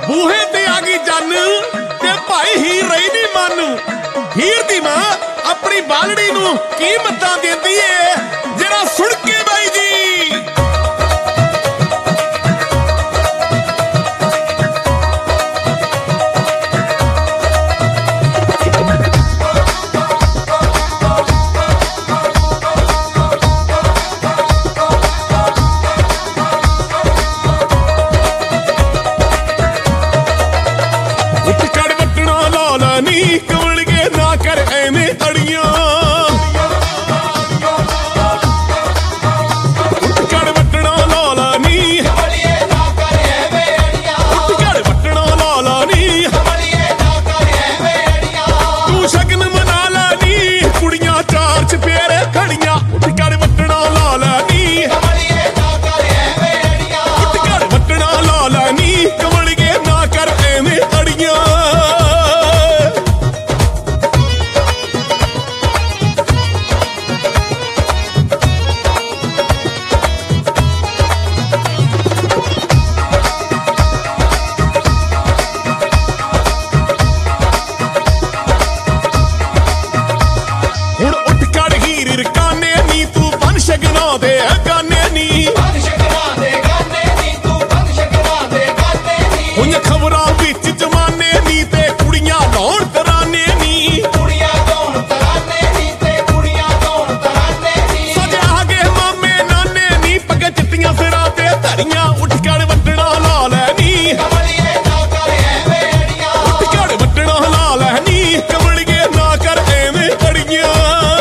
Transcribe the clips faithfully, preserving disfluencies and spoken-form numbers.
ਬੂਹੇ ਤੇ ਆ ਗਈ ਜੰਨ ਤੇ ਭਾਈ ਹੀਰ ਰਹੀ ਨੀ ਮਨ। ਹੀਰ ਦੀ ਮਾਂ ਆਪਣੀ ਬਾਲੜੀ ਨੂੰ ਕੀਮਤਾਂ ਦਿੰਦੀ ਏ, ਜਿਹੜਾ ਸੁਣ ਕੇ ਬਾਈ ਜੀ ਕਮਲਗੇ ਨਾ ਕਰ ਐਵੇਂ ਅੜੀਆਂ, ਉੱਠ ਕੜ ਵੱਟਣਾ ਲਾਲਾ ਨੀ ਕਮਲੀਏ ਨਾ ਕਰ ਐਵੇਂ ਅੜੀਆਂ, ਉੱਠ ਕੜ ਵੱਟਣਾ ਲਾਲਾ ਨੀ ਕਮਲੀਏ ਨਾ ਕਰ ਐਵੇਂ ਅੜੀਆਂ। ਤੂੰ ਸ਼ਗਨ ਮਨਾ ਲਾ ਨੀ ਕੁੜੀਆਂ ਚਾਰ ਚਪੇਰੇ ਖੜੀਆਂ, ਉੱਠ ਕੜ ਵੱਟਣਾ ਲਾਲਾ ਨੀ ਕਮਲੀਏ ਨਾ ਕਰ ਐਵੇਂ ਅੜੀਆਂ, ਉੱਠ ਕੜ ਵੱਟਣਾ ਲਾਲਾ ਨੀ ਕਮਲਗੇ ਨਾ ਕਰ ਐਵੇਂ ਅੜੀਆਂ। ਹੁਣ ਉੱਠ ਕੜ ਹੀਰ ਰਕਾਨੇ ਨੀ ਤੂੰ ਬਨ ਸ਼ਗਨਾਂ ਦੇ ਗਾਨੇ ਨੀ, ਬਨ ਸ਼ਗਨਾਂ ਦੇ ਗਾਨੇ ਨੀ ਤੂੰ ਬਨ ਸ਼ਗਨਾਂ ਦੇ ਗਾਨੇ ਨੀ। ਹੁਣ ਖਬਰਾਂ ਵਿੱਚ ਜਮਾਨੇ ਨੀ ਤੇ ਕੁੜੀਆਂ ਲਾਉਣ ਤਰਾਨੇ ਨੀ, ਕੁੜੀਆਂ ਲਾਉਣ ਤਰਾਨੇ ਨੀ ਤੇ ਕੁੜੀਆਂ ਲਾਉਣ ਤਰਾਨੇ ਨੀ। ਸਜ ਆ ਗਏ ਮਾਮੇ ਨਾਨੇ ਨੀ ਪੱਗਾਂ ਚਿੱਟੀਆਂ ਸਿਰਾਂ ਤੇ ਧਰੀਆਂ, ਉੱਠ ਕੜ ਵੱਟਣਾ ਲਾ ਲੈ ਨੀ ਕਮਲੀਏ ਨਾ ਕਰ ਐਵੇਂ ਅੜੀਆਂ, ਉੱਠ ਕੜ ਵੱਟਣਾ ਲਾ ਲੈ ਨੀ ਕਮਲੀਏ ਨਾ ਕਰ ਐਵੇਂ ਅੜੀਆਂ।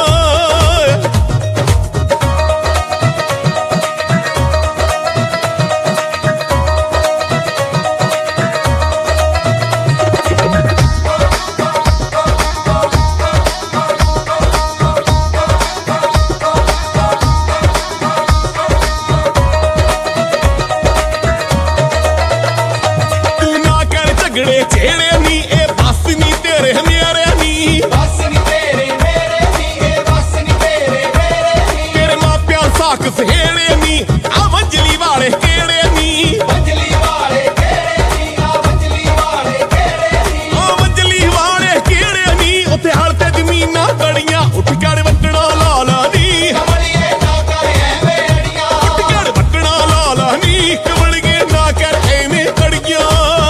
ਝਗੜੇ ਛੇੜੇ ਨੀ ਇਹ ਬਸ ਨੀ ਤੇਰੇ ਮੇਰੇ ਨੀ, ਬਸ ਨੀ ਤੇਰੇ ਮੇਰੇ ਨੀ ਇਹ ਬਸ ਨੀ ਤੇਰੇ ਮੇਰੇ ਨੀ। ਤੇਰੇ ਮਾਪਿਆਂ ਸਾਖ ਸਹੇੜੇ ਨੀ ਆ ਵੰਜਲੀ ਵਾਲੇ ਕਿਹੜੇ ਨੀ, ਵੰਜਲੀ ਵਾਲੇ ਕਿਹੜੇ ਨੀ ਆ ਵੰਜਲੀ ਵਾਲੇ ਕਿਹੜੇ ਨੀ। ਆ ਵੰਜਲੀ ਵਾਲੇ ਕਿਹੜੇ ਨੀ ਉੱਥੇ ਹਲ ਤੇ ਜ਼ਮੀਨਾਂ ਬੜੀਆਂ, ਉੱਠ ਕੜ ਵੱਟਣਾ ਲਾਲਾ ਨੀ ਕਮਲੀਏ ਨਾ ਕਰ ਐਵੇਂ ਅੜੀਆਂ, ਉੱਠ ਕੜ ਵੱਟਣਾ ਲਾਲਾ ਨੀ ਕਮਲੀਏ ਨਾ ਕਰ ਐਵੇਂ ਅੜੀਆਂ।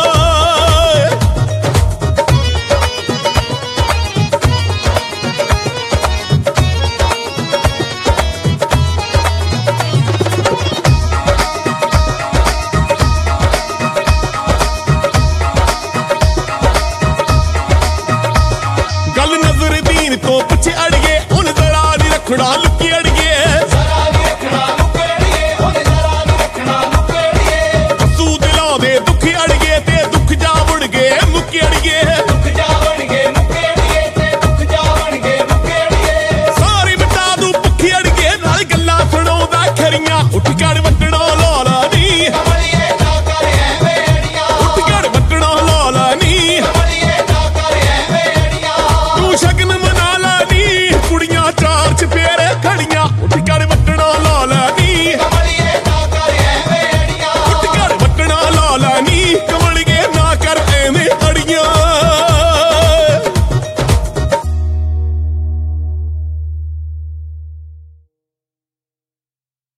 ਗੱਲ ਨਜ਼ਰ ਦੀਨ ਤੋਂ ਪਿੱਛੇ ਅੜੀਏ ਉਹਨੇ ਜ਼ਰਾ ਨੀ ਰੱਖਣਾ ਲੁਕੀ ਅੜੀਏ, ਜ਼ਰਾ ਨੀ ਰੱਖਣਾ ਲੁਕ ਅੜੀਏ ਉਹਨੇ ਜ਼ਰਾ ਨੀ ਰੱਖਣਾ ਲੁਕ ਅੜੀਏ। ਅਸੂ ਦਿਲਾਂ ਦੇ ਦੁੱਖ ਅੜੀਏ ਤੇ ਦੁੱਖ ਜਾ ਵੜ ਗਏ ਮੁੱਕ ਅੜੀਏ, ਦੁੱਖ ਜਾ ਵੜ ਗਏ ਮੁੱਕ ਅੜੀਏ ਤੇ ਦੁੱਖ ਜਾ ਵੜ ਗਏ ਮੁੱਕ ਅੜੀਏ। ਸਾਰੀ ਮਿਟਾ ਦੂ ਭੁੱਖੀ ਅੜੀਏ ਨਾਲ ਗੱਲਾਂ ਸੁਣਾਉਂਦਾ ਖਰੀਆਂ, ਉੱਠ ਕੜ ਵੱਟਣਾ